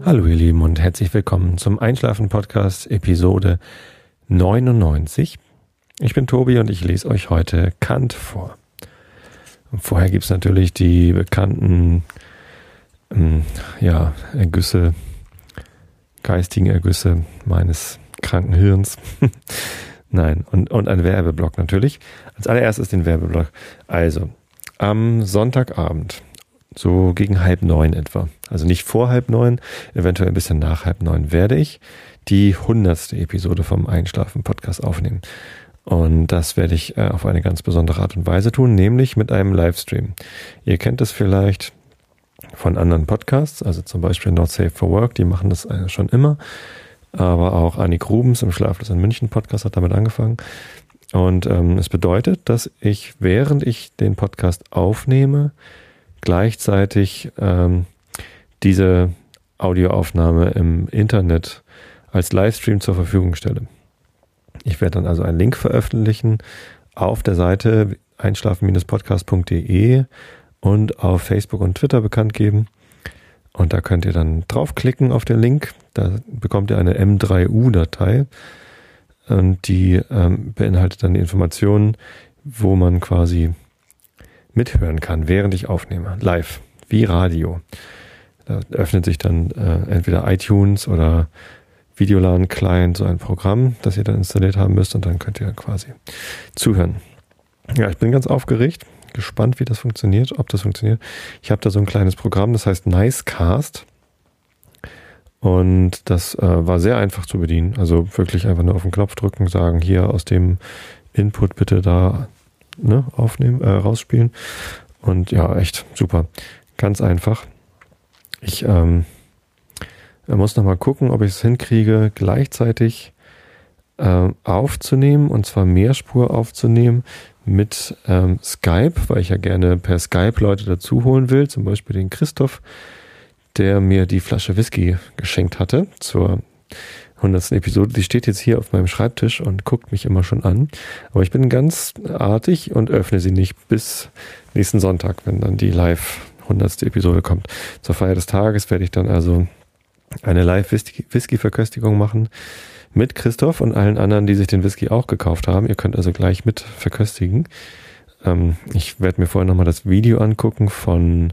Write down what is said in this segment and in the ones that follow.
Hallo ihr Lieben und herzlich willkommen zum Einschlafen-Podcast Episode 99. Ich bin Tobi und ich lese euch heute Kant vor. Und vorher gibt es natürlich die bekannten Ergüsse, geistigen Ergüsse meines kranken Hirns. Nein, und ein Werbeblock natürlich. Als allererstes den Werbeblock. Also, am Sonntagabend, so gegen 8:30 etwa, also nicht vor 8:30, eventuell ein bisschen nach 8:30, werde ich die 100. Episode vom Einschlafen-Podcast aufnehmen. Und das werde ich auf eine ganz besondere Art und Weise tun, nämlich mit einem Livestream. Ihr kennt es vielleicht von anderen Podcasts, also zum Beispiel Not Safe for Work, die machen das schon immer. Aber auch Annik Rubens im Schlaflos in München Podcast hat damit angefangen. Und es bedeutet, dass ich, während ich den Podcast aufnehme, gleichzeitig diese Audioaufnahme im Internet als Livestream zur Verfügung stelle. Ich werde dann also einen Link veröffentlichen auf der Seite einschlafen-podcast.de und auf Facebook und Twitter bekannt geben. Und da könnt ihr dann draufklicken auf den Link. Da bekommt ihr eine M3U-Datei. Und die beinhaltet dann die Informationen, wo man quasi mithören kann, während ich aufnehme. Live, wie Radio. Da öffnet sich dann entweder iTunes oder Videolan Client, so ein Programm, das ihr dann installiert haben müsst. Und dann könnt ihr quasi zuhören. Ja, ich bin ganz aufgeregt. Gespannt, wie das funktioniert, ob das funktioniert. Ich habe da so ein kleines Programm, das heißt Nicecast. Und das war sehr einfach zu bedienen. Also wirklich einfach nur auf den Knopf drücken, sagen, hier aus dem Input bitte da aufnehmen, rausspielen. Und ja, echt super. Ganz einfach. Ich muss nochmal gucken, ob ich es hinkriege, gleichzeitig aufzunehmen, und zwar Mehrspur aufzunehmen mit Skype, weil ich ja gerne per Skype Leute dazu holen will, zum Beispiel den Christoph, der mir die Flasche Whisky geschenkt hatte zur 100. Episode. Die steht jetzt hier auf meinem Schreibtisch und guckt mich immer schon an. Aber ich bin ganz artig und öffne sie nicht bis nächsten Sonntag, wenn dann die live 100. Episode kommt. Zur Feier des Tages werde ich dann also eine Live-Whisky-Verköstigung machen mit Christoph und allen anderen, die sich den Whisky auch gekauft haben. Ihr könnt also gleich mit verköstigen. Ich werde mir vorher nochmal das Video angucken von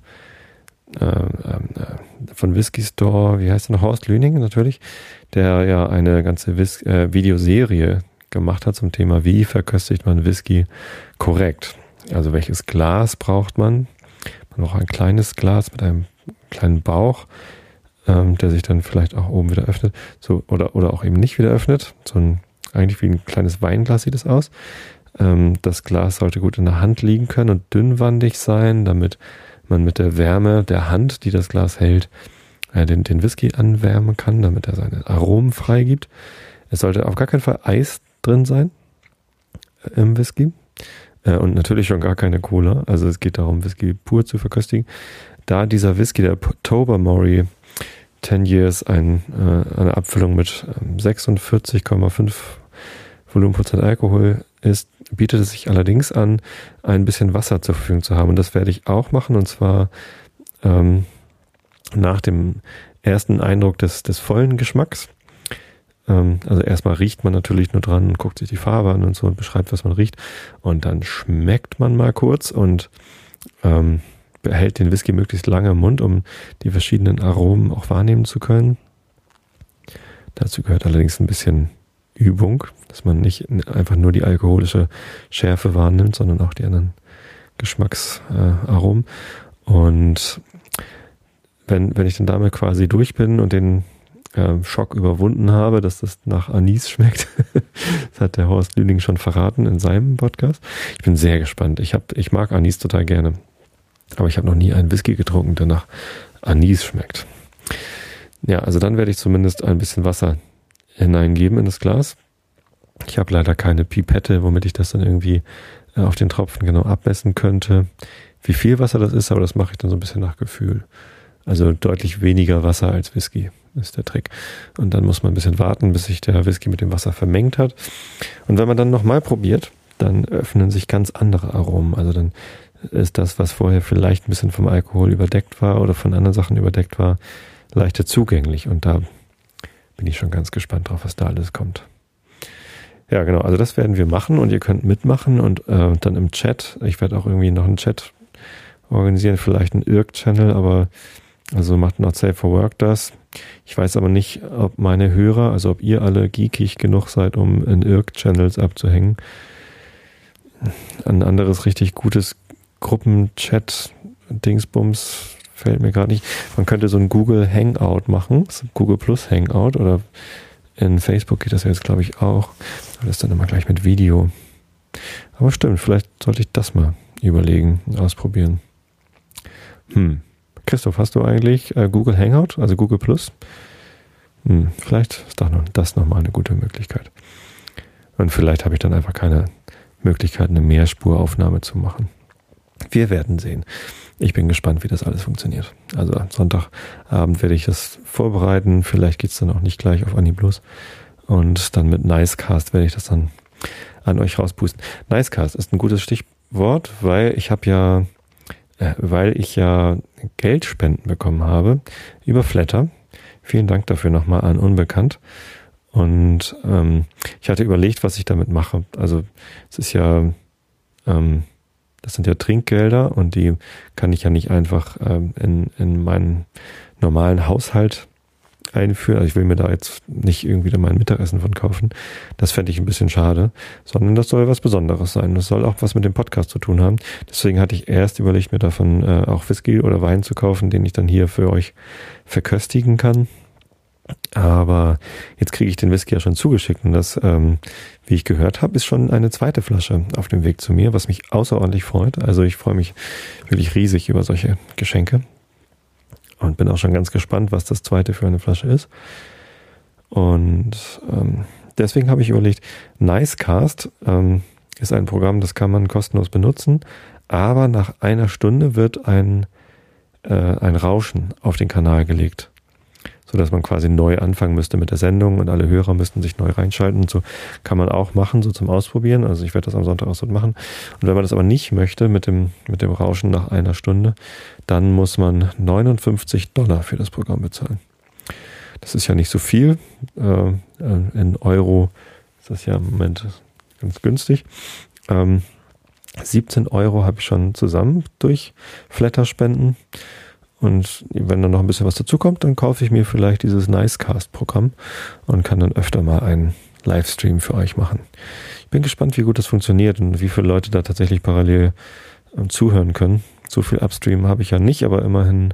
Whisky Store, wie heißt der noch? Horst Lüning natürlich, der ja eine ganze Videoserie gemacht hat zum Thema, wie verköstigt man Whisky korrekt. Also welches Glas braucht man? Man braucht ein kleines Glas mit einem kleinen Bauch, der sich dann vielleicht auch oben wieder öffnet, so oder auch eben nicht wieder öffnet. Eigentlich wie ein kleines Weinglas sieht es aus. Das Glas sollte gut in der Hand liegen können und dünnwandig sein, damit man mit der Wärme der Hand, die das Glas hält, den Whisky anwärmen kann, damit er seine Aromen freigibt. Es sollte auf gar keinen Fall Eis drin sein im Whisky. Und natürlich schon gar keine Cola. Also es geht darum, Whisky pur zu verköstigen. Da dieser Whisky, der Tobermory 10 Years, eine Abfüllung mit 46,5 Volumenprozent Alkohol ist, bietet es sich allerdings an, ein bisschen Wasser zur Verfügung zu haben. Und das werde ich auch machen, und zwar nach dem ersten Eindruck des vollen Geschmacks. Also erstmal riecht man natürlich nur dran und guckt sich die Farbe an und so und beschreibt, was man riecht. Und dann schmeckt man mal kurz und behält den Whisky möglichst lange im Mund, um die verschiedenen Aromen auch wahrnehmen zu können. Dazu gehört allerdings ein bisschen Übung, dass man nicht einfach nur die alkoholische Schärfe wahrnimmt, sondern auch die anderen Geschmacksaromen. Und wenn ich dann damit quasi durch bin und den Schock überwunden habe, dass das nach Anis schmeckt, das hat der Horst Lüning schon verraten in seinem Podcast. Ich bin sehr gespannt. Ich mag Anis total gerne. Aber ich habe noch nie einen Whisky getrunken, der nach Anis schmeckt. Ja, also dann werde ich zumindest ein bisschen Wasser hineingeben in das Glas. Ich habe leider keine Pipette, womit ich das dann irgendwie auf den Tropfen genau abmessen könnte, wie viel Wasser das ist, aber das mache ich dann so ein bisschen nach Gefühl. Also deutlich weniger Wasser als Whisky ist der Trick. Und dann muss man ein bisschen warten, bis sich der Whisky mit dem Wasser vermengt hat. Und wenn man dann nochmal probiert, dann öffnen sich ganz andere Aromen. Also dann ist das, was vorher vielleicht ein bisschen vom Alkohol überdeckt war oder von anderen Sachen überdeckt war, leichter zugänglich. Und da bin ich schon ganz gespannt drauf, was da alles kommt. Ja, genau. Also das werden wir machen und ihr könnt mitmachen und dann im Chat. Ich werde auch irgendwie noch einen Chat organisieren, vielleicht einen IRC-Channel, aber also macht Not Safe for Work das. Ich weiß aber nicht, ob meine Hörer, also ob ihr alle geekig genug seid, um in IRC-Channels abzuhängen. Ein anderes richtig gutes Gruppenchat-Dingsbums fällt mir gerade nicht. Man könnte so ein Google Hangout machen, Google Plus Hangout, oder in Facebook geht das ja jetzt, glaube ich, auch. Aber das ist dann immer gleich mit Video. Aber stimmt, vielleicht sollte ich das mal überlegen und ausprobieren. Christoph, hast du eigentlich Google Hangout, also Google Plus? Vielleicht ist das nochmal eine gute Möglichkeit. Und vielleicht habe ich dann einfach keine Möglichkeit, eine Mehrspuraufnahme zu machen. Wir werden sehen. Ich bin gespannt, wie das alles funktioniert. Also am Sonntagabend werde ich das vorbereiten. Vielleicht geht es dann auch nicht gleich auf Anhieb los. Und dann mit Nicecast werde ich das dann an euch rauspusten. Nicecast ist ein gutes Stichwort, weil ich ja Geldspenden bekommen habe über Flatter. Vielen Dank dafür nochmal an Unbekannt. Und ich hatte überlegt, was ich damit mache. Also es ist ja, das sind ja Trinkgelder und die kann ich ja nicht einfach in meinen normalen Haushalt einführen. Also ich will mir da jetzt nicht irgendwie da mein Mittagessen von kaufen. Das fände ich ein bisschen schade, sondern das soll was Besonderes sein. Das soll auch was mit dem Podcast zu tun haben. Deswegen hatte ich erst überlegt, mir davon auch Whisky oder Wein zu kaufen, den ich dann hier für euch verköstigen kann. Aber jetzt kriege ich den Whisky ja schon zugeschickt und das, wie ich gehört habe, ist schon eine zweite Flasche auf dem Weg zu mir, was mich außerordentlich freut. Also ich freue mich wirklich riesig über solche Geschenke und bin auch schon ganz gespannt, was das zweite für eine Flasche ist. Und deswegen habe ich überlegt, Nicecast ist ein Programm, das kann man kostenlos benutzen, aber nach einer Stunde wird ein Rauschen auf den Kanal gelegt, sodass man quasi neu anfangen müsste mit der Sendung und alle Hörer müssten sich neu reinschalten und so kann man auch machen, so zum Ausprobieren. Also ich werde das am Sonntag auch so machen. Und wenn man das aber nicht möchte mit dem Rauschen nach einer Stunde, dann muss man $59 für das Programm bezahlen. Das ist ja nicht so viel. In Euro ist das ja im Moment ganz günstig. 17 Euro habe ich schon zusammen durch Flatter-Spenden. Und wenn dann noch ein bisschen was dazu kommt, dann kaufe ich mir vielleicht dieses Nicecast-Programm und kann dann öfter mal einen Livestream für euch machen. Ich bin gespannt, wie gut das funktioniert und wie viele Leute da tatsächlich parallel zuhören können. So viel Upstream habe ich ja nicht, aber immerhin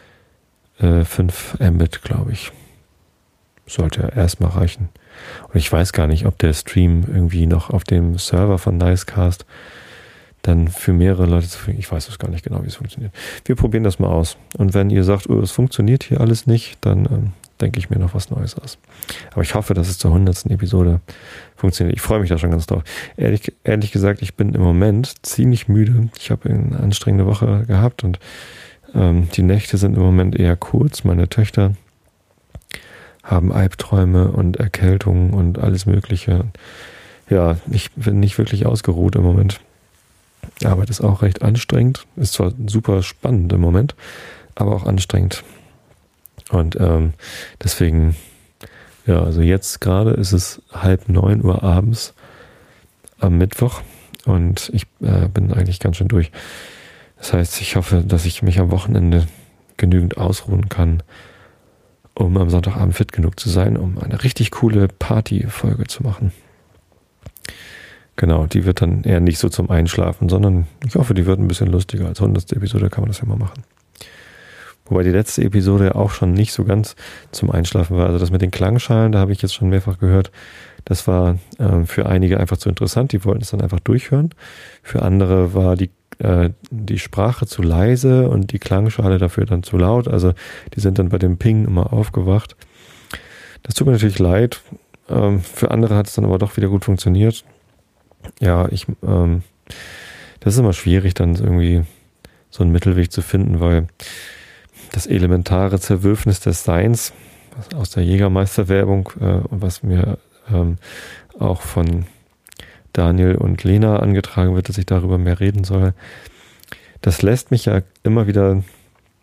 5 Mbit, glaube ich. Sollte ja erstmal reichen. Und ich weiß gar nicht, ob der Stream irgendwie noch auf dem Server von Nicecast dann für mehrere Leute zu finden. Ich weiß es gar nicht genau, wie es funktioniert. Wir probieren das mal aus. Und wenn ihr sagt, es funktioniert hier alles nicht, dann denke ich mir noch was Neues aus. Aber ich hoffe, dass es zur 100. Episode funktioniert. Ich freue mich da schon ganz drauf. Ehrlich gesagt, ich bin im Moment ziemlich müde. Ich habe eine anstrengende Woche gehabt und die Nächte sind im Moment eher kurz. Meine Töchter haben Albträume und Erkältungen und alles Mögliche. Ja, ich bin nicht wirklich ausgeruht im Moment. Die Arbeit ist auch recht anstrengend. Ist zwar super spannend im Moment, aber auch anstrengend. Und deswegen, ja, also jetzt gerade ist es 8:30 abends am Mittwoch und ich bin eigentlich ganz schön durch. Das heißt, ich hoffe, dass ich mich am Wochenende genügend ausruhen kann, um am Sonntagabend fit genug zu sein, um eine richtig coole Party-Folge zu machen. Genau, die wird dann eher nicht so zum Einschlafen, sondern ich hoffe, die wird ein bisschen lustiger. Als 100. Episode kann man das ja mal machen. Wobei die letzte Episode ja auch schon nicht so ganz zum Einschlafen war. Also das mit den Klangschalen, da habe ich jetzt schon mehrfach gehört, das war für einige einfach zu interessant. Die wollten es dann einfach durchhören. Für andere war die Sprache zu leise und die Klangschale dafür dann zu laut. Also die sind dann bei dem Ping immer aufgewacht. Das tut mir natürlich leid. Für andere hat es dann aber doch wieder gut funktioniert. Ja, das ist immer schwierig, dann irgendwie so einen Mittelweg zu finden, weil das elementare Zerwürfnis des Seins aus der Jägermeister-Werbung und was mir auch von Daniel und Lena angetragen wird, dass ich darüber mehr reden soll, das lässt mich ja immer wieder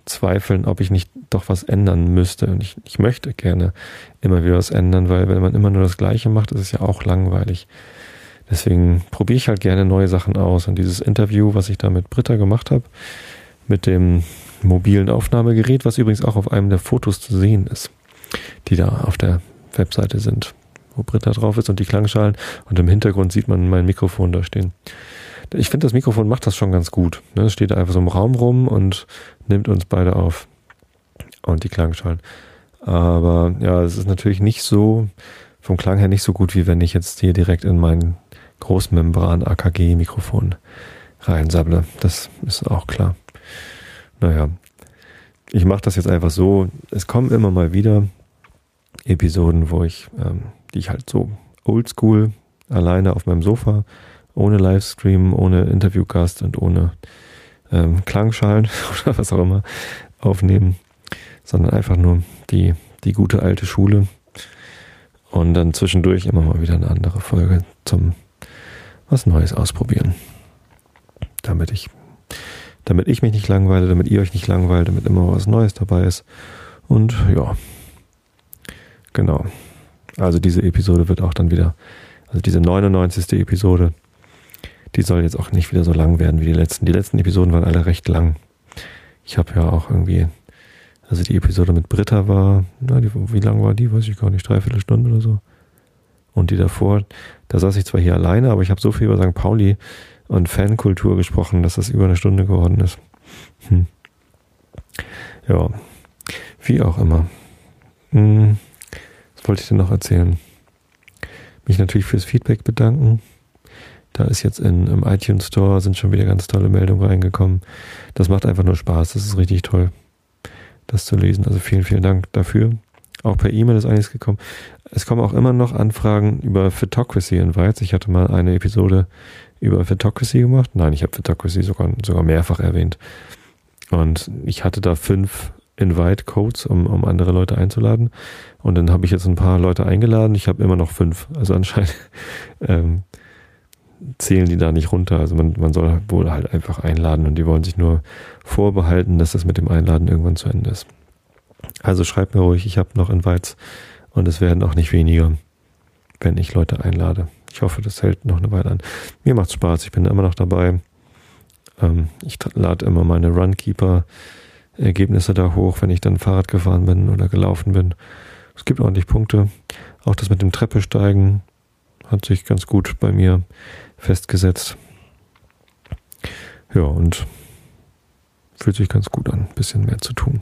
zweifeln, ob ich nicht doch was ändern müsste. Und ich möchte gerne immer wieder was ändern, weil wenn man immer nur das Gleiche macht, ist es ja auch langweilig. Deswegen probiere ich halt gerne neue Sachen aus. Und dieses Interview, was ich da mit Britta gemacht habe, mit dem mobilen Aufnahmegerät, was übrigens auch auf einem der Fotos zu sehen ist, die da auf der Webseite sind, wo Britta drauf ist und die Klangschalen. Und im Hintergrund sieht man mein Mikrofon da stehen. Ich finde, das Mikrofon macht das schon ganz gut. Es steht da einfach so im Raum rum und nimmt uns beide auf. Und die Klangschalen. Aber ja, es ist natürlich nicht so, vom Klang her nicht so gut, wie wenn ich jetzt hier direkt in mein Großmembran-AKG-Mikrofon reinsabble. Das ist auch klar. Naja, ich mache das jetzt einfach so. Es kommen immer mal wieder Episoden, die ich halt so oldschool alleine auf meinem Sofa, ohne Livestream, ohne Interviewgast und ohne Klangschalen oder was auch immer aufnehmen, sondern einfach nur die gute alte Schule und dann zwischendurch immer mal wieder eine andere Folge zum was Neues ausprobieren. Damit ich mich nicht langweile, damit ihr euch nicht langweilt, damit immer was Neues dabei ist. Und ja, genau. Also diese Episode wird auch dann wieder, also diese 99. Episode, die soll jetzt auch nicht wieder so lang werden wie die letzten. Die letzten Episoden waren alle recht lang. Ich habe ja auch irgendwie, also die Episode mit Britta war, wie lang war die? Weiß ich gar nicht, 3/4 Stunde oder so. Und die davor, da saß ich zwar hier alleine, aber ich habe so viel über St. Pauli und Fankultur gesprochen, dass das über 1 Stunde geworden ist. Ja, wie auch immer. Was wollte ich denn noch erzählen? Mich natürlich fürs Feedback bedanken. Da ist jetzt im iTunes Store sind schon wieder ganz tolle Meldungen reingekommen. Das macht einfach nur Spaß. Das ist richtig toll, das zu lesen. Also vielen, vielen Dank dafür. Auch per E-Mail ist einiges gekommen. Es kommen auch immer noch Anfragen über Fitocracy Invites. Ich hatte mal eine Episode über Fitocracy gemacht. Nein, ich habe Fitocracy sogar mehrfach erwähnt. Und ich hatte da 5 Invite-Codes, um andere Leute einzuladen. Und dann habe ich jetzt ein paar Leute eingeladen. Ich habe immer noch 5. Also anscheinend zählen die da nicht runter. Also man soll wohl halt einfach einladen und die wollen sich nur vorbehalten, dass das mit dem Einladen irgendwann zu Ende ist. Also schreibt mir ruhig, ich habe noch Invites und es werden auch nicht weniger, wenn ich Leute einlade. Ich hoffe, das hält noch eine Weile an. Mir macht's Spaß, ich bin immer noch dabei. Ich lade immer meine Runkeeper-Ergebnisse da hoch, wenn ich dann Fahrrad gefahren bin oder gelaufen bin. Es gibt ordentlich Punkte. Auch das mit dem Treppesteigen hat sich ganz gut bei mir festgesetzt. Ja, und fühlt sich ganz gut an, ein bisschen mehr zu tun.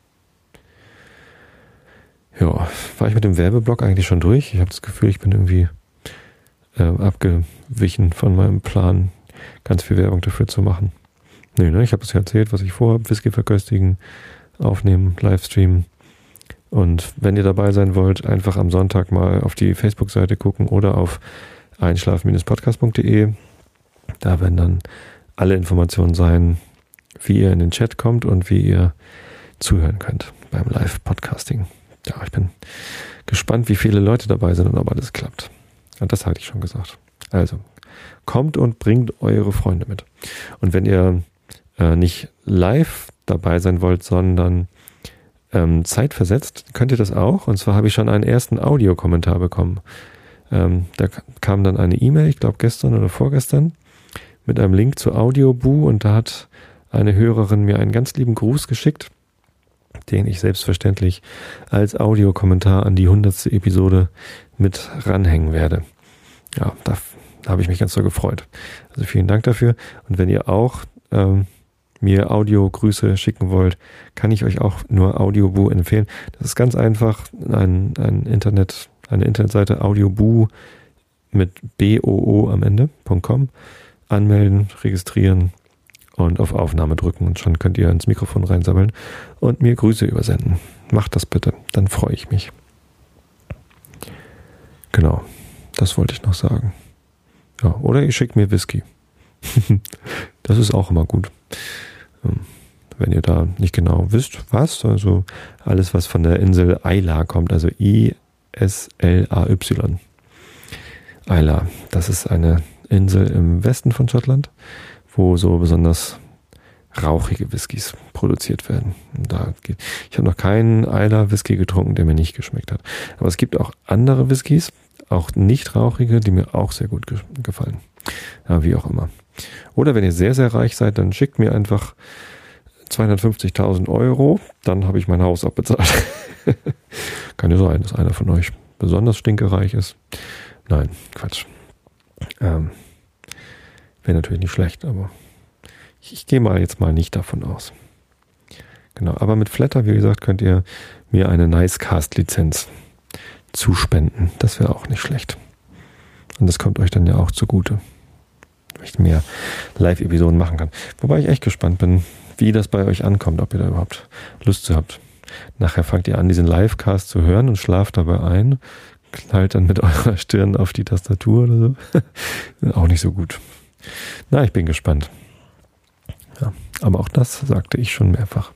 Ja, war ich mit dem Werbeblock eigentlich schon durch? Ich habe das Gefühl, ich bin irgendwie abgewichen von meinem Plan, ganz viel Werbung dafür zu machen. Nee, ne? Ich habe es ja erzählt, was ich vorhabe. Whisky verköstigen, aufnehmen, Livestreamen. Und wenn ihr dabei sein wollt, einfach am Sonntag mal auf die Facebook-Seite gucken oder auf einschlafen-podcast.de. Da werden dann alle Informationen sein, wie ihr in den Chat kommt und wie ihr zuhören könnt beim Live-Podcasting. Ja, ich bin gespannt, wie viele Leute dabei sind und ob alles klappt. Und das hatte ich schon gesagt. Also, kommt und bringt eure Freunde mit. Und wenn ihr nicht live dabei sein wollt, sondern zeitversetzt, könnt ihr das auch. Und zwar habe ich schon einen ersten Audiokommentar bekommen. Da kam dann eine E-Mail, ich glaube gestern oder vorgestern, mit einem Link zu Audioboo und da hat eine Hörerin mir einen ganz lieben Gruß geschickt, den ich selbstverständlich als Audiokommentar an die 100. Episode mit ranhängen werde. Ja, da habe ich mich ganz so gefreut. Also vielen Dank dafür. Und wenn ihr auch mir Audiogrüße schicken wollt, kann ich euch auch nur Audioboo empfehlen. Das ist ganz einfach, eine Internetseite Audioboo mit BOO am Ende.com anmelden, registrieren und auf Aufnahme drücken und schon könnt ihr ins Mikrofon reinsammeln und mir Grüße übersenden. Macht das bitte, dann freue ich mich. Genau, das wollte ich noch sagen. Ja, oder ihr schickt mir Whisky. Das ist auch immer gut. Wenn ihr da nicht genau wisst, was, also alles, was von der Insel Islay kommt, also Islay. Islay, das ist eine Insel im Westen von Schottland, wo so besonders rauchige Whiskys produziert werden. Ich habe noch keinen Islay Whisky getrunken, der mir nicht geschmeckt hat. Aber es gibt auch andere Whiskys, auch nicht rauchige, die mir auch sehr gut gefallen. Ja, wie auch immer. Oder wenn ihr sehr, sehr reich seid, dann schickt mir einfach 250.000 €, dann habe ich mein Haus abbezahlt. Kann ja sein, dass einer von euch besonders stinkereich ist. Nein, Quatsch. Wäre natürlich nicht schlecht, aber ich gehe jetzt mal nicht davon aus. Genau, aber mit Flattr, wie gesagt, könnt ihr mir eine Nicecast-Lizenz zuspenden. Das wäre auch nicht schlecht. Und das kommt euch dann ja auch zugute, wenn ich mehr Live-Episoden machen kann. Wobei ich echt gespannt bin, wie das bei euch ankommt, ob ihr da überhaupt Lust zu habt. Nachher fangt ihr an, diesen Livecast zu hören und schlaft dabei ein, knallt dann mit eurer Stirn auf die Tastatur oder so. Auch nicht so gut. Na, ich bin gespannt. Ja, aber auch das sagte ich schon mehrfach.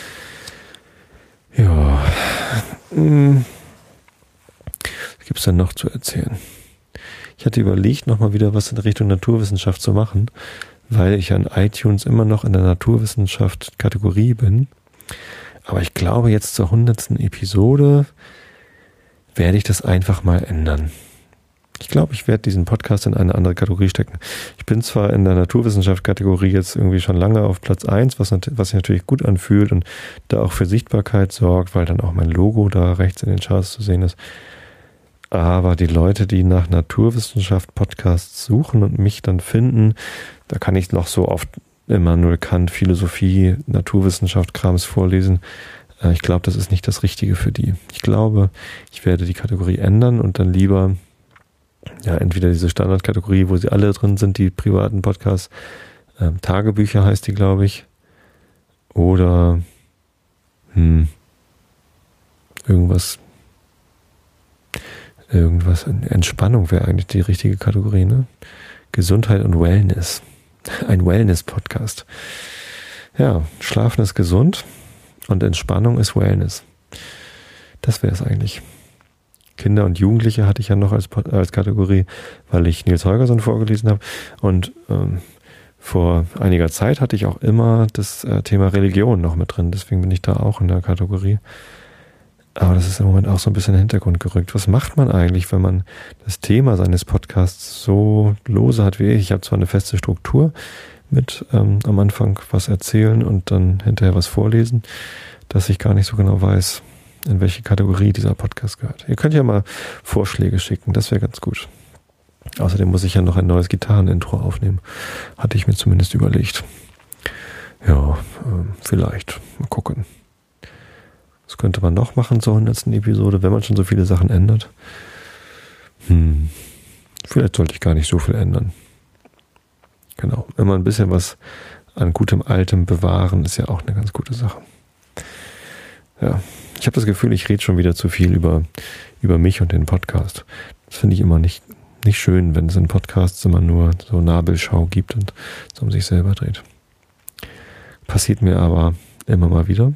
Ja. Was gibt's denn noch zu erzählen? Ich hatte überlegt, nochmal wieder was in Richtung Naturwissenschaft zu machen, weil ich an iTunes immer noch in der Naturwissenschaft-Kategorie bin. Aber ich glaube, jetzt zur 100. Episode werde ich das einfach mal ändern. Ich glaube, ich werde diesen Podcast in eine andere Kategorie stecken. Ich bin zwar in der Naturwissenschaft-Kategorie jetzt irgendwie schon lange auf Platz 1, was sich natürlich gut anfühlt und da auch für Sichtbarkeit sorgt, weil dann auch mein Logo da rechts in den Charts zu sehen ist. Aber die Leute, die nach Naturwissenschaft-Podcasts suchen und mich dann finden, da kann ich noch so oft Immanuel Kant, Philosophie, Naturwissenschaft, Krams vorlesen. Ich glaube, das ist nicht das Richtige für die. Ich glaube, ich werde die Kategorie ändern und dann lieber entweder diese Standardkategorie, wo sie alle drin sind, die privaten Podcasts, Tagebücher heißt die, glaube ich, oder irgendwas, Entspannung wäre eigentlich die richtige Kategorie, ne? Gesundheit und Wellness. Ein Wellness-Podcast. Ja, Schlafen ist gesund und Entspannung ist Wellness. Das wäre es eigentlich. Kinder und Jugendliche hatte ich ja noch als Kategorie, weil ich Nils Holgersson vorgelesen habe. Und vor einiger Zeit hatte ich auch immer das Thema Religion noch mit drin. Deswegen bin ich da auch in der Kategorie. Aber das ist im Moment auch so ein bisschen in den Hintergrund gerückt. Was macht man eigentlich, wenn man das Thema seines Podcasts so lose hat wie ich? Ich habe zwar eine feste Struktur mit am Anfang was erzählen und dann hinterher was vorlesen, dass ich gar nicht so genau weiß, in welche Kategorie dieser Podcast gehört. Ihr könnt ja mal Vorschläge schicken, das wäre ganz gut. Außerdem muss ich ja noch ein neues Gitarrenintro aufnehmen. Hatte ich mir zumindest überlegt. Ja, vielleicht. Mal gucken. Was könnte man noch machen zur 100. Episode, wenn man schon so viele Sachen ändert? Vielleicht sollte ich gar nicht so viel ändern. Genau, immer ein bisschen was an gutem Altem bewahren, ist ja auch eine ganz gute Sache. Ja, ich habe das Gefühl, ich rede schon wieder zu viel über mich und den Podcast. Das finde ich immer nicht schön, wenn es in Podcasts immer nur so Nabelschau gibt und so um sich selber dreht. Passiert mir aber immer mal wieder.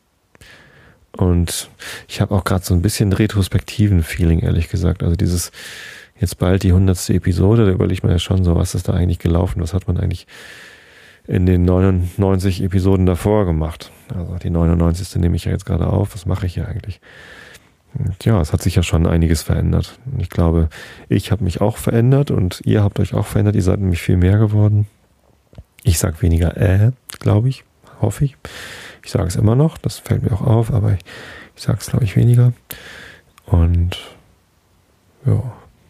Und ich habe auch gerade so ein bisschen retrospektiven Feeling, ehrlich gesagt. Also dieses jetzt bald die 100. Episode, da überlegt man ja schon so, was ist da eigentlich gelaufen? Was hat man eigentlich in den 99 Episoden davor gemacht? Also die 99. nehme ich ja jetzt gerade auf. Was mache ich hier eigentlich? Und ja, es hat sich ja schon einiges verändert. Und ich glaube, ich habe mich auch verändert und ihr habt euch auch verändert. Ihr seid nämlich viel mehr geworden. Ich sage weniger glaube ich, hoffe ich. Ich sage es immer noch, das fällt mir auch auf, aber ich sage es, glaube ich, weniger. Und ja,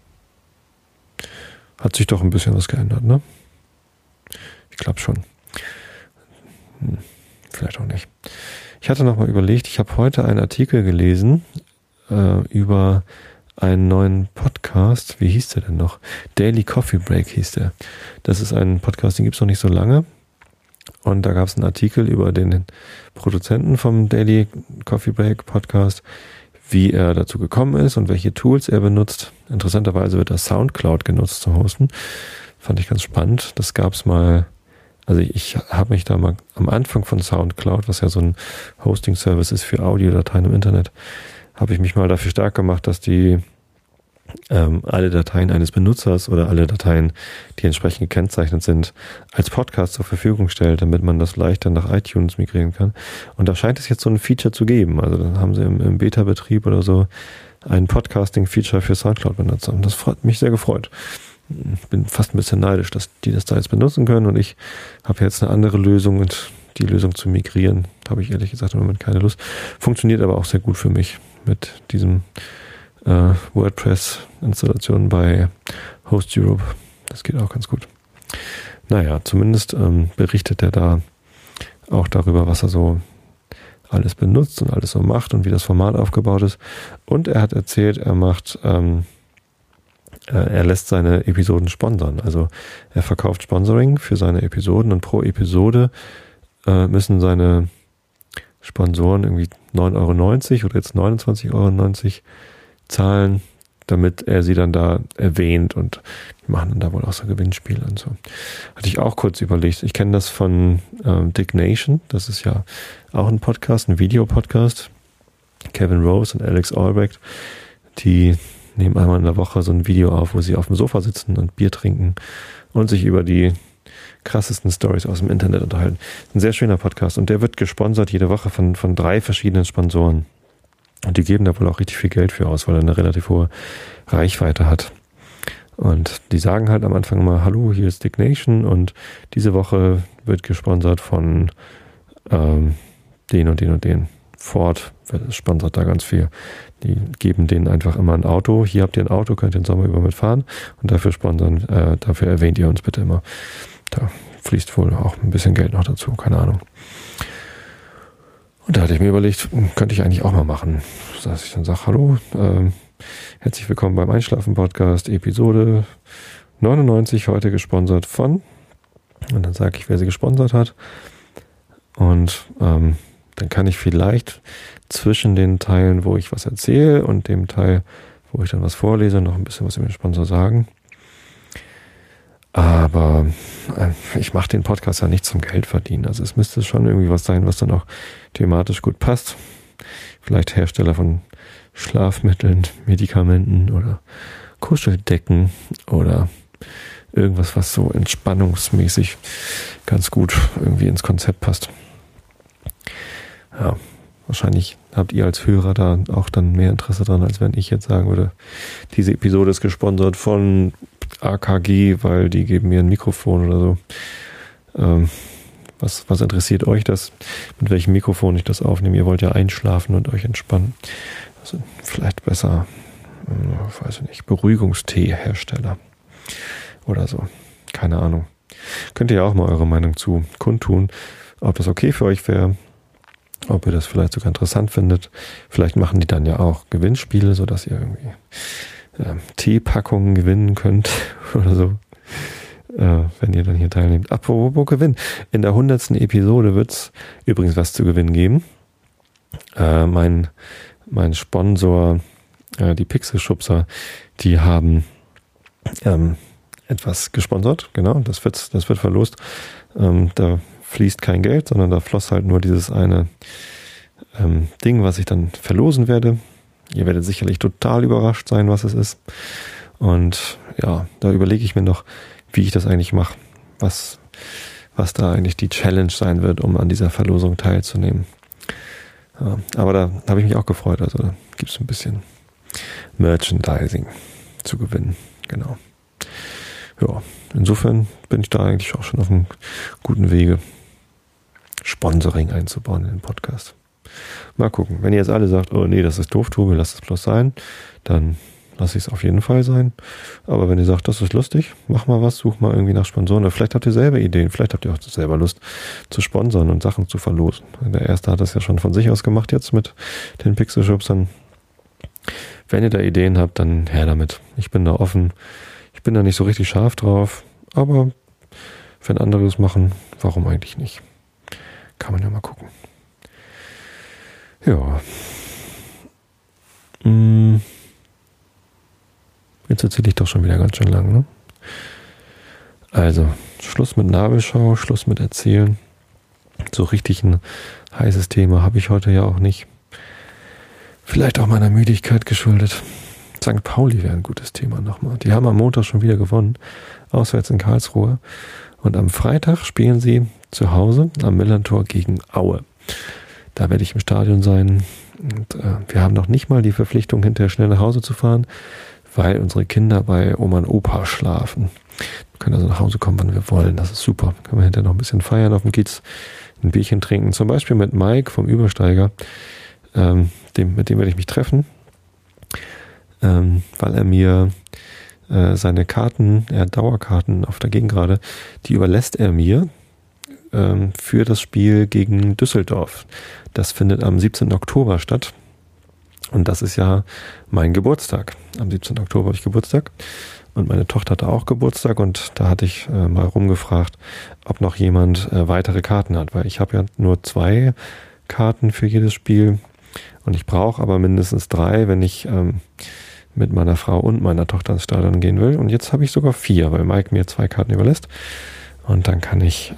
hat sich doch ein bisschen was geändert, ne? Ich glaube schon. Vielleicht auch nicht. Ich hatte noch mal überlegt, ich habe heute einen Artikel gelesen über einen neuen Podcast. Wie hieß der denn noch? Daily Coffee Break hieß der. Das ist ein Podcast, den gibt es noch nicht so lange. Und da gab es einen Artikel über den Produzenten vom Daily Coffee Break Podcast, wie er dazu gekommen ist und welche Tools er benutzt. Interessanterweise wird da Soundcloud genutzt zum Hosten. Fand ich ganz spannend. Das gab es mal, also ich habe mich da mal am Anfang von Soundcloud, was ja so ein Hosting-Service ist für Audiodateien im Internet, habe ich mich mal dafür stark gemacht, dass die alle Dateien eines Benutzers oder alle Dateien, die entsprechend gekennzeichnet sind, als Podcast zur Verfügung stellt, damit man das leichter nach iTunes migrieren kann. Und da scheint es jetzt so ein Feature zu geben. Also dann haben sie im Beta-Betrieb oder so ein Podcasting-Feature für Soundcloud-Benutzer. Und das hat mich sehr gefreut. Ich bin fast ein bisschen neidisch, dass die das da jetzt benutzen können, und ich habe jetzt eine andere Lösung, und die Lösung zu migrieren, habe ich ehrlich gesagt im Moment keine Lust. Funktioniert aber auch sehr gut für mich mit diesem WordPress-Installation bei Host Europe. Das geht auch ganz gut. Naja, zumindest berichtet er da auch darüber, was er so alles benutzt und alles so macht und wie das Format aufgebaut ist. Und er hat erzählt, er lässt seine Episoden sponsern. Also er verkauft Sponsoring für seine Episoden, und pro Episode müssen seine Sponsoren irgendwie 9,90 € oder jetzt 29,90 € zahlen, damit er sie dann da erwähnt, und die machen dann da wohl auch so Gewinnspiele und so. Hatte ich auch kurz überlegt. Ich kenne das von Dignation, das ist ja auch ein Podcast, ein Videopodcast. Kevin Rose und Alex Albrecht, die nehmen einmal in der Woche so ein Video auf, wo sie auf dem Sofa sitzen und Bier trinken und sich über die krassesten Stories aus dem Internet unterhalten. Ein sehr schöner Podcast, und der wird gesponsert jede Woche von 3 verschiedenen Sponsoren. Und die geben da wohl auch richtig viel Geld für aus, weil er eine relativ hohe Reichweite hat. Und die sagen halt am Anfang immer, hallo, hier ist Dignation, und diese Woche wird gesponsert von den und den und den. Ford sponsert da ganz viel. Die geben denen einfach immer ein Auto. Hier habt ihr ein Auto, könnt ihr den Sommer über mitfahren, und dafür dafür erwähnt ihr uns bitte immer. Da fließt wohl auch ein bisschen Geld noch dazu, keine Ahnung. Und da hatte ich mir überlegt, könnte ich eigentlich auch mal machen, dass ich dann sage, hallo, herzlich willkommen beim Einschlafen-Podcast, Episode 99, heute gesponsert von, und dann sage ich, wer sie gesponsert hat, und dann kann ich vielleicht zwischen den Teilen, wo ich was erzähle, und dem Teil, wo ich dann was vorlese, noch ein bisschen was über den Sponsor sagen. Aber ich mache den Podcast ja nicht zum Geld verdienen. Also es müsste schon irgendwie was sein, was dann auch thematisch gut passt. Vielleicht Hersteller von Schlafmitteln, Medikamenten oder Kuscheldecken oder irgendwas, was so entspannungsmäßig ganz gut irgendwie ins Konzept passt. Ja, wahrscheinlich habt ihr als Hörer da auch dann mehr Interesse dran, als wenn ich jetzt sagen würde, diese Episode ist gesponsert von AKG, weil die geben mir ein Mikrofon oder so. Was interessiert euch das? Mit welchem Mikrofon ich das aufnehme? Ihr wollt ja einschlafen und euch entspannen. Also vielleicht besser, weiß ich nicht, Beruhigungstee-Hersteller oder so. Keine Ahnung. Könnt ihr ja auch mal eure Meinung zu kundtun, ob das okay für euch wäre, ob ihr das vielleicht sogar interessant findet. Vielleicht machen die dann ja auch Gewinnspiele, sodass ihr irgendwie Teepackungen gewinnen könnt oder so, wenn ihr dann hier teilnehmt. Apropos Gewinn. In der 100. Episode wird es übrigens was zu gewinnen geben. Mein Sponsor, die Pixelschubser, die haben etwas gesponsert. Genau, das wird verlost. Da fließt kein Geld, sondern da floss halt nur dieses eine Ding, was ich dann verlosen werde. Ihr werdet sicherlich total überrascht sein, was es ist. Und ja, da überlege ich mir noch, wie ich das eigentlich mache. Was da eigentlich die Challenge sein wird, um an dieser Verlosung teilzunehmen. Ja, aber da habe ich mich auch gefreut. Also da gibt es ein bisschen Merchandising zu gewinnen. Genau. Ja, insofern bin ich da eigentlich auch schon auf einem guten Wege, Sponsoring einzubauen in den Podcast. Mal gucken. Wenn ihr jetzt alle sagt, oh nee, das ist doof, Tobi, lass es bloß sein, dann lasse ich es auf jeden Fall sein. Aber wenn ihr sagt, das ist lustig, mach mal was, such mal irgendwie nach Sponsoren. Oder vielleicht habt ihr selber Ideen, vielleicht habt ihr auch selber Lust zu sponsern und Sachen zu verlosen. Der erste hat das ja schon von sich aus gemacht jetzt mit den Pixelschubsern. Wenn ihr da Ideen habt, dann her damit. Ich bin da offen. Ich bin da nicht so richtig scharf drauf, aber wenn andere es machen, warum eigentlich nicht? Kann man ja mal gucken. Ja. Jetzt erzähle ich doch schon wieder ganz schön lang, ne? Also, Schluss mit Nabelschau, Schluss mit Erzählen. So richtig ein heißes Thema habe ich heute ja auch nicht. Vielleicht auch meiner Müdigkeit geschuldet. St. Pauli wäre ein gutes Thema nochmal. Die haben am Montag schon wieder gewonnen, auswärts in Karlsruhe. Und am Freitag spielen sie zu Hause am Millerntor gegen Aue. Da werde ich im Stadion sein. Und wir haben noch nicht mal die Verpflichtung, hinterher schnell nach Hause zu fahren, weil unsere Kinder bei Oma und Opa schlafen. Wir können also nach Hause kommen, wann wir wollen. Das ist super. Können wir hinterher noch ein bisschen feiern auf dem Kiez, ein Bierchen trinken. Zum Beispiel mit Mike vom Übersteiger. Mit dem werde ich mich treffen, weil er mir seine Karten, er hat Dauerkarten auf der Gegengrade, die überlässt er mir für das Spiel gegen Düsseldorf. Das findet am 17. Oktober statt. Und das ist ja mein Geburtstag. Am 17. Oktober habe ich Geburtstag. Und meine Tochter hatte auch Geburtstag. Und da hatte ich mal rumgefragt, ob noch jemand weitere Karten hat. Weil ich habe ja nur 2 Karten für jedes Spiel. Und ich brauche aber mindestens 3, wenn ich mit meiner Frau und meiner Tochter ins Stadion gehen will. Und jetzt habe ich sogar 4, weil Mike mir 2 Karten überlässt. Und dann kann ich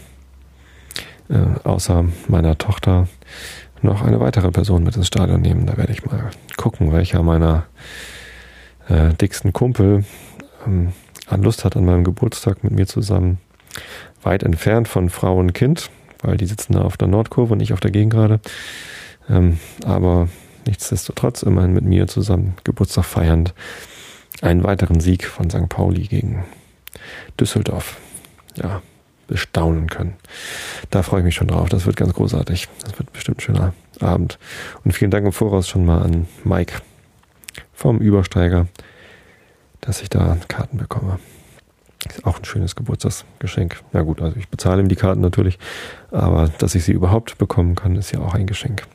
außer meiner Tochter noch eine weitere Person mit ins Stadion nehmen. Da werde ich mal gucken, welcher meiner dicksten Kumpel an Lust hat an meinem Geburtstag mit mir zusammen. Weit entfernt von Frau und Kind, weil die sitzen da auf der Nordkurve und nicht auf der Gegengrade. Aber nichtsdestotrotz immerhin mit mir zusammen Geburtstag feiernd einen weiteren Sieg von St. Pauli gegen Düsseldorf bestaunen können. Da freue ich mich schon drauf. Das wird ganz großartig. Das wird bestimmt ein schöner Abend. Und vielen Dank im Voraus schon mal an Mike vom Übersteiger, dass ich da Karten bekomme. Ist auch ein schönes Geburtstagsgeschenk. Na gut, also ich bezahle ihm die Karten natürlich, aber dass ich sie überhaupt bekommen kann, ist ja auch ein Geschenk.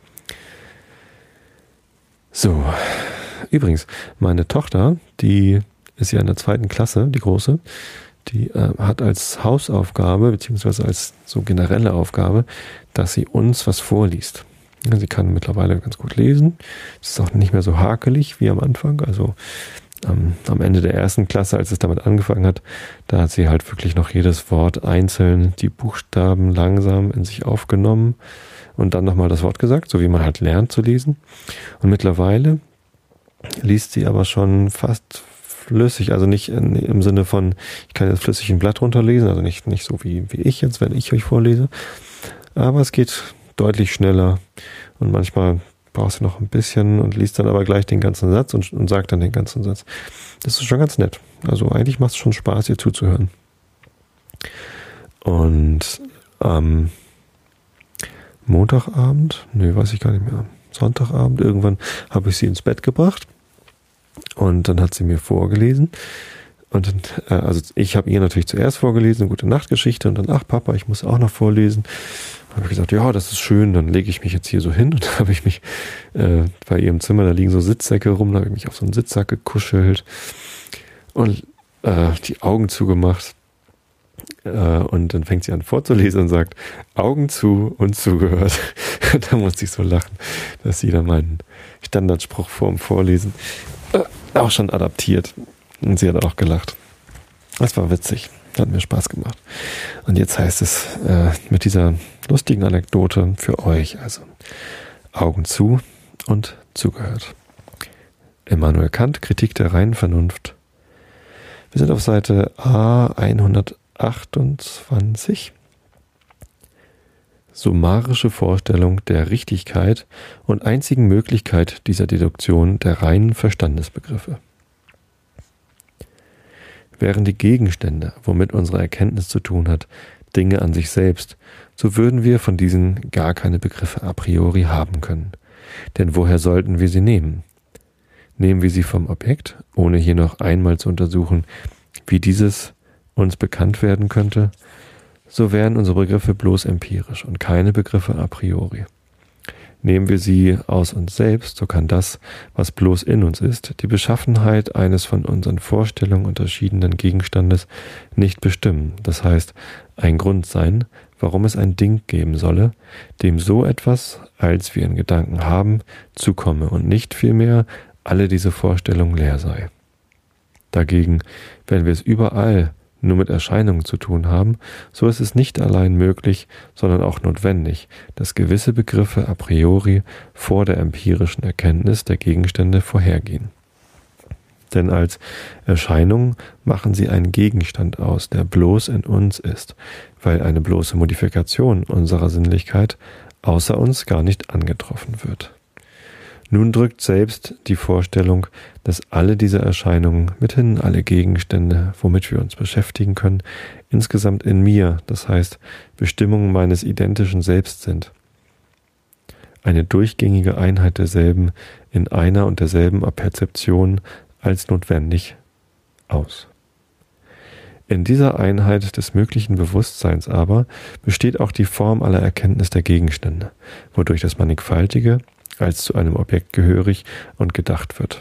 So, übrigens, meine Tochter, die ist ja in der 2. Klasse, die Große, die hat als Hausaufgabe, beziehungsweise als so generelle Aufgabe, dass sie uns was vorliest. Sie kann mittlerweile ganz gut lesen. Es ist auch nicht mehr so hakelig wie am Anfang. Also am Ende der 1. Klasse, als es damit angefangen hat, da hat sie halt wirklich noch jedes Wort einzeln, die Buchstaben langsam in sich aufgenommen und dann nochmal das Wort gesagt, so wie man halt lernt zu lesen. Und mittlerweile liest sie aber schon fast flüssig, also nicht im Sinne von, ich kann jetzt flüssig ein Blatt runterlesen, also nicht so wie ich jetzt, wenn ich euch vorlese, aber es geht deutlich schneller und manchmal brauchst du noch ein bisschen und liest dann aber gleich den ganzen Satz und sagt dann den ganzen Satz. Das ist schon ganz nett. Also eigentlich macht es schon Spaß, ihr zuzuhören. Und am Montagabend, weiß ich gar nicht mehr, Sonntagabend, irgendwann habe ich sie ins Bett gebracht und dann hat sie mir vorgelesen. Und also ich habe ihr natürlich zuerst vorgelesen, eine gute Nachtgeschichte und dann, ach Papa, ich muss auch noch vorlesen. Dann habe ich gesagt, ja, das ist schön, dann lege ich mich jetzt hier so hin und dann habe ich mich bei ihr im Zimmer, da liegen so Sitzsäcke rum, da habe ich mich auf so einen Sitzsack gekuschelt und die Augen zugemacht und dann fängt sie an vorzulesen und sagt, Augen zu und zugehört. Und da musste ich so lachen, dass sie dann meinen Standardspruch vorm Vorlesen auch schon adaptiert. Und sie hat auch gelacht. Das war witzig. Hat mir Spaß gemacht. Und jetzt heißt es mit dieser lustigen Anekdote für euch, also Augen zu und zugehört. Immanuel Kant, Kritik der reinen Vernunft. Wir sind auf Seite A128. Summarische Vorstellung der Richtigkeit und einzigen Möglichkeit dieser Deduktion der reinen Verstandesbegriffe. Wären die Gegenstände, womit unsere Erkenntnis zu tun hat, Dinge an sich selbst, so würden wir von diesen gar keine Begriffe a priori haben können. Denn woher sollten wir sie nehmen? Nehmen wir sie vom Objekt, ohne hier noch einmal zu untersuchen, wie dieses uns bekannt werden könnte, so wären unsere Begriffe bloß empirisch und keine Begriffe a priori. Nehmen wir sie aus uns selbst, so kann das, was bloß in uns ist, die Beschaffenheit eines von unseren Vorstellungen unterschiedenen Gegenstandes nicht bestimmen, das heißt, ein Grund sein, warum es ein Ding geben solle, dem so etwas, als wir in Gedanken haben, zukomme und nicht vielmehr alle diese Vorstellung leer sei. Dagegen, wenn wir es überall nur mit Erscheinungen zu tun haben, so ist es nicht allein möglich, sondern auch notwendig, dass gewisse Begriffe a priori vor der empirischen Erkenntnis der Gegenstände vorhergehen. Denn als Erscheinung machen sie einen Gegenstand aus, der bloß in uns ist, weil eine bloße Modifikation unserer Sinnlichkeit außer uns gar nicht angetroffen wird. Nun drückt selbst die Vorstellung, dass alle diese Erscheinungen, mithin alle Gegenstände, womit wir uns beschäftigen können, insgesamt in mir, das heißt Bestimmungen meines identischen Selbst sind. Eine durchgängige Einheit derselben in einer und derselben Perzeption als notwendig aus. In dieser Einheit des möglichen Bewusstseins aber besteht auch die Form aller Erkenntnis der Gegenstände, wodurch das Mannigfaltige als zu einem Objekt gehörig und gedacht wird.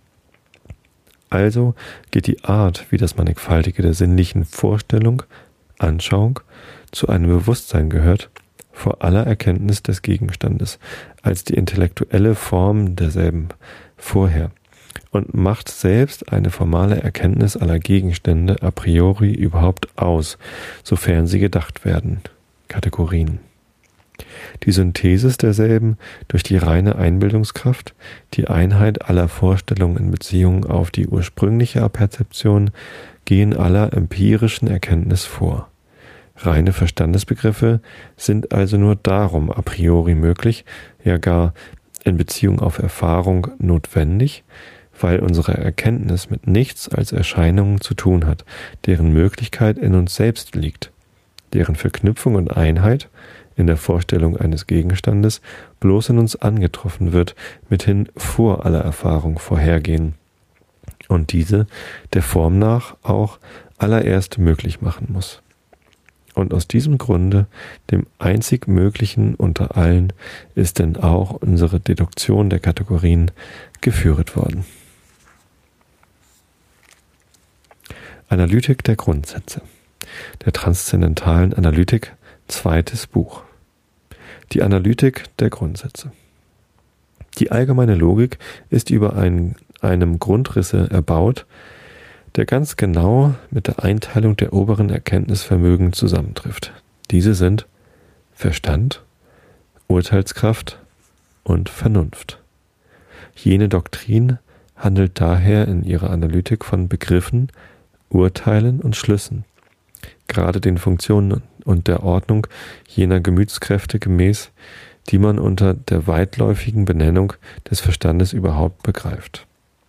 Also geht die Art, wie das Mannigfaltige der sinnlichen Vorstellung, Anschauung zu einem Bewusstsein gehört, vor aller Erkenntnis des Gegenstandes, als die intellektuelle Form derselben vorher und macht selbst eine formale Erkenntnis aller Gegenstände a priori überhaupt aus, sofern sie gedacht werden, Kategorien. Die Synthesis derselben durch die reine Einbildungskraft, die Einheit aller Vorstellungen in Beziehung auf die ursprüngliche Perzeption, gehen aller empirischen Erkenntnis vor. Reine Verstandesbegriffe sind also nur darum a priori möglich, ja gar in Beziehung auf Erfahrung notwendig, weil unsere Erkenntnis mit nichts als Erscheinungen zu tun hat, deren Möglichkeit in uns selbst liegt, deren Verknüpfung und Einheit in der Vorstellung eines Gegenstandes bloß in uns angetroffen wird, mithin vor aller Erfahrung vorhergehen und diese der Form nach auch allererst möglich machen muss. Und aus diesem Grunde, dem einzig Möglichen unter allen, ist denn auch unsere Deduktion der Kategorien geführt worden. Analytik der Grundsätze der transzendentalen Analytik, 2. Buch. Die Analytik der Grundsätze. Die allgemeine Logik ist über einem Grundrisse erbaut, der ganz genau mit der Einteilung der oberen Erkenntnisvermögen zusammentrifft. Diese sind Verstand, Urteilskraft und Vernunft. Jene Doktrin handelt daher in ihrer Analytik von Begriffen, Urteilen und Schlüssen, gerade den Funktionen und der Ordnung jener Gemütskräfte gemäß, die man unter der weitläufigen Benennung des Verstandes überhaupt begreift.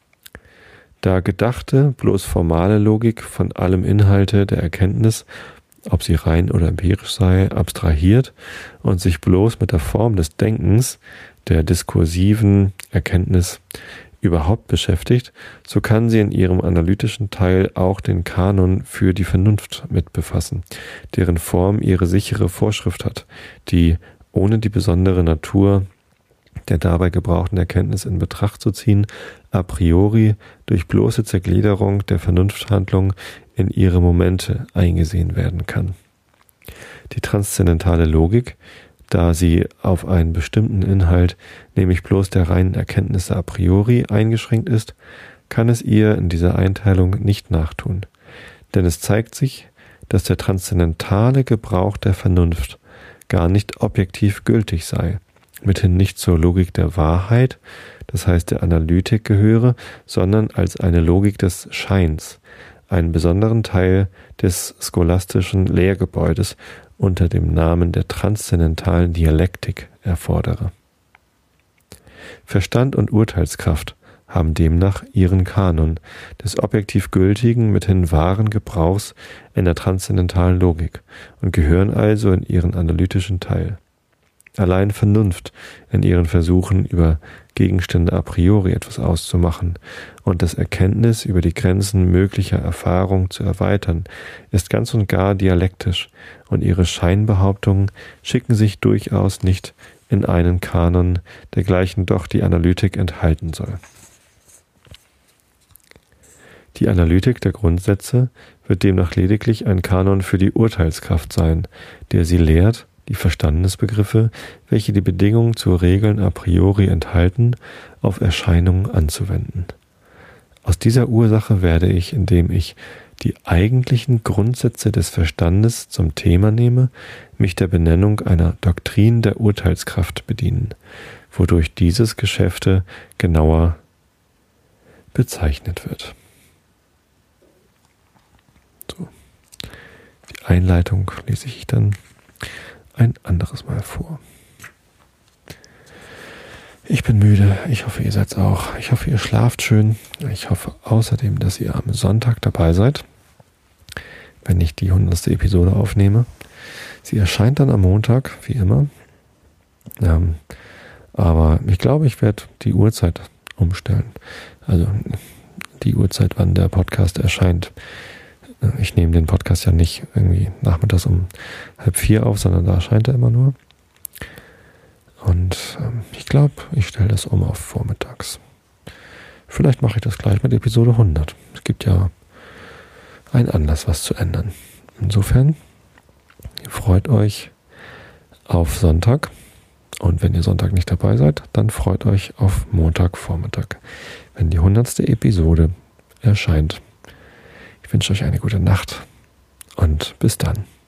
Da gedachte, bloß formale Logik von allem Inhalte der Erkenntnis, ob sie rein oder empirisch sei, abstrahiert und sich bloß mit der Form des Denkens, der diskursiven Erkenntnis überhaupt beschäftigt, so kann sie in ihrem analytischen Teil auch den Kanon für die Vernunft mit befassen, deren Form ihre sichere Vorschrift hat, die, ohne die besondere Natur der dabei gebrauchten Erkenntnis in Betracht zu ziehen, a priori durch bloße Zergliederung der Vernunfthandlung in ihre Momente eingesehen werden kann. Die transzendentale Logik, da sie auf einen bestimmten Inhalt, nämlich bloß der reinen Erkenntnisse a priori eingeschränkt ist, kann es ihr in dieser Einteilung nicht nachtun. Denn es zeigt sich, dass der transzendentale Gebrauch der Vernunft gar nicht objektiv gültig sei, mithin nicht zur Logik der Wahrheit, das heißt der Analytik gehöre, sondern als eine Logik des Scheins, einen besonderen Teil des scholastischen Lehrgebäudes unter dem Namen der transzendentalen Dialektik erfordere. Verstand und Urteilskraft haben demnach ihren Kanon des objektiv gültigen, mithin wahren Gebrauchs in der transzendentalen Logik und gehören also in ihren analytischen Teil. Allein Vernunft in ihren Versuchen, über Gegenstände a priori etwas auszumachen und das Erkenntnis über die Grenzen möglicher Erfahrung zu erweitern, ist ganz und gar dialektisch, und ihre Scheinbehauptungen schicken sich durchaus nicht in einen Kanon, dergleichen doch die Analytik enthalten soll. Die Analytik der Grundsätze wird demnach lediglich ein Kanon für die Urteilskraft sein, der sie lehrt, die Verstandesbegriffe, welche die Bedingungen zu Regeln a priori enthalten, auf Erscheinungen anzuwenden. Aus dieser Ursache werde ich, indem ich die eigentlichen Grundsätze des Verstandes zum Thema nehme, mich der Benennung einer Doktrin der Urteilskraft bedienen, wodurch dieses Geschäfte genauer bezeichnet wird. So. Die Einleitung lese ich dann ein anderes Mal vor. Ich bin müde. Ich hoffe, ihr seid's auch. Ich hoffe, ihr schlaft schön. Ich hoffe außerdem, dass ihr am Sonntag dabei seid, wenn ich die 100. Episode aufnehme. Sie erscheint dann am Montag, wie immer. Aber ich glaube, ich werde die Uhrzeit umstellen. Also die Uhrzeit, wann der Podcast erscheint. Ich nehme den Podcast ja nicht irgendwie nachmittags um 3:30 auf, sondern da erscheint er immer nur. Und ich glaube, ich stelle das um auf vormittags. Vielleicht mache ich das gleich mit Episode 100. Es gibt ja einen Anlass, was zu ändern. Insofern, freut euch auf Sonntag. Und wenn ihr Sonntag nicht dabei seid, dann freut euch auf Montagvormittag, wenn die 100. Episode erscheint. Ich wünsche euch eine gute Nacht und bis dann.